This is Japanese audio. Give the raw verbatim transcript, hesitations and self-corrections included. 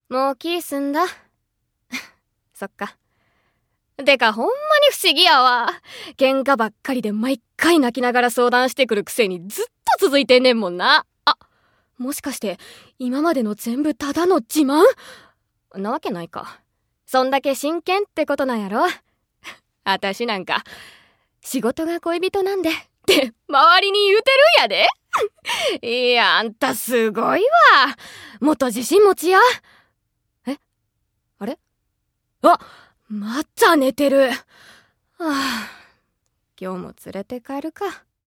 もう気済んだ。そっか。てかほんまに不思議やわ。喧嘩ばっかりで毎回泣きながら相談してくるくせにずっと続いてんねんもんな。あ、もしかして今までの全部ただの自慢？なわけないか。そんだけ真剣ってことなんやろ。あたしなんか仕事が恋人なんでって周りに言うてるんやで。いや、あんたすごいわ。もっと自信持ちや。え？あれ？あ、また寝てる。はあ、今日も連れて帰るか。